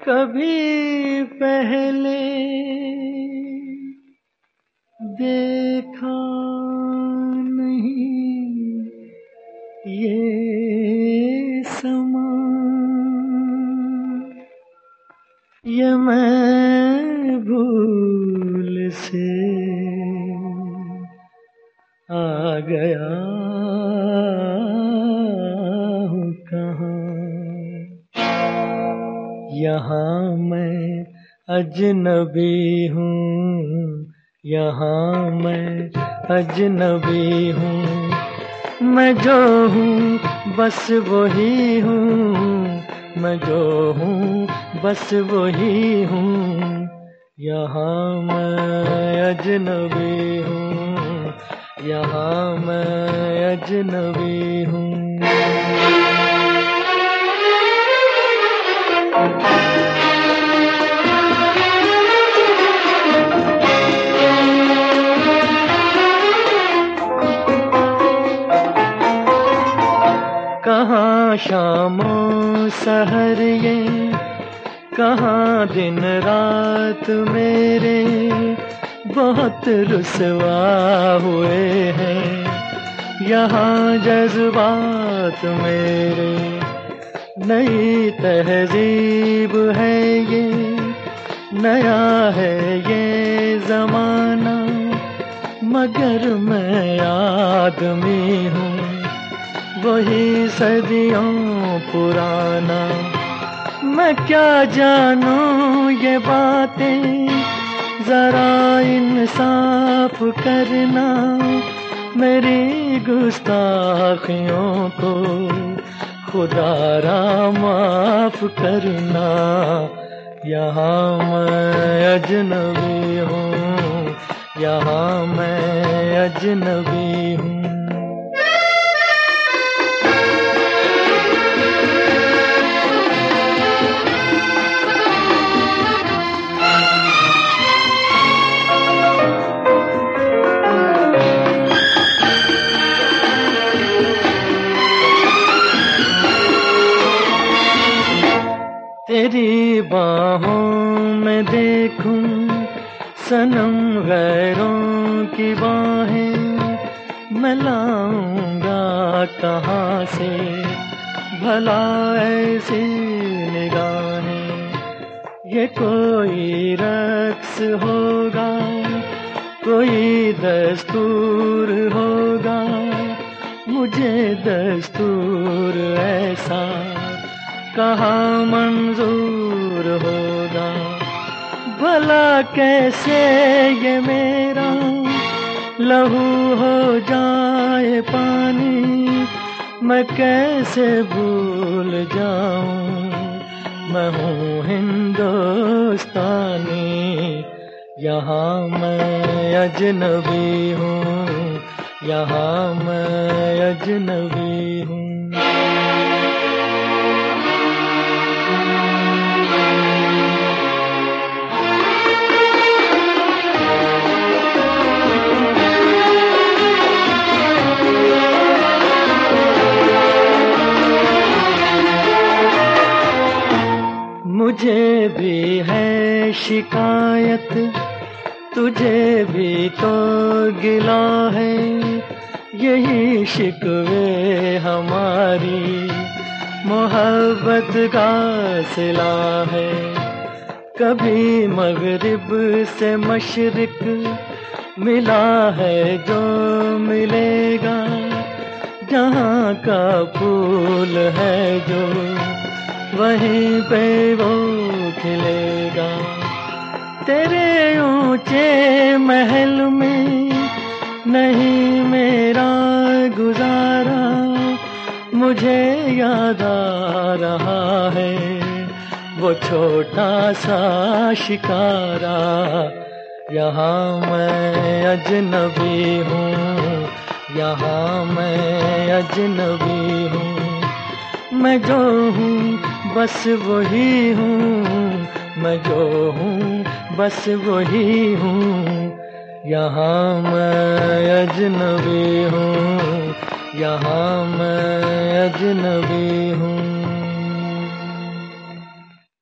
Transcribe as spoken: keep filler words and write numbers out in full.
कभी पहले देखा नहीं ये समा, ये मैं भूल से आ गया हूँ कहाँ। यहाँ मैं अजनबी हूँ, यहाँ मैं अजनबी हूँ। मैं जो हूँ बस वही हूँ, मैं जो हूँ बस वही हूँ। यहाँ मैं अजनबी हूँ, यहाँ मैं अजनबी हूँ। कहाँ शामों सहर ये, कहाँ दिन रात मेरे बहुत रुसवा हुए हैं। यहाँ जज्बात मेरे नई तहजीब है ये, नया है ये जमाना, मगर मैं आदमी हूँ वही सदियों पुराना। मैं क्या जानूं ये बातें, जरा इंसाफ करना, मेरी गुस्ताखियों को खुदारा माफ करना। यहाँ मैं अजनबी हूँ, यहाँ मैं अजनबी हूँ। तेरी बाहों में देखूं सनम गैरों की बाहें, मैं लाऊंगा कहाँ से भला ऐसी निगाहें। ये कोई रक्स होगा, कोई दस्तूर होगा, मुझे दस्तूर ऐसा कहाँ मंजूर होगा। भला कैसे ये मेरा लहू हो जाए पानी, मैं कैसे भूल जाऊं मैं हूँ हिंदुस्तानी। यहाँ मैं अजनबी हूँ, यहाँ मैं अजनबी हूँ। मुझे भी है शिकायत, तुझे भी तो गिला है, यही शिकवे हमारी मोहब्बत का सिला है। कभी मगरिब से मशरिक मिला है जो मिलेगा, जहाँ का फूल है जो वहीं पे वो खिलेगा। तेरे ऊंचे महल में नहीं मेरा गुजारा, मुझे याद आ रहा है वो छोटा सा शिकारा। यहाँ मैं अजनबी हूँ, यहाँ मैं अजनबी हूँ। मैं जो हूँ बस वही हूँ, मैं जो हूँ बस वही हूँ। यहाँ मैं अजनबी हूँ, यहाँ मैं अजनबी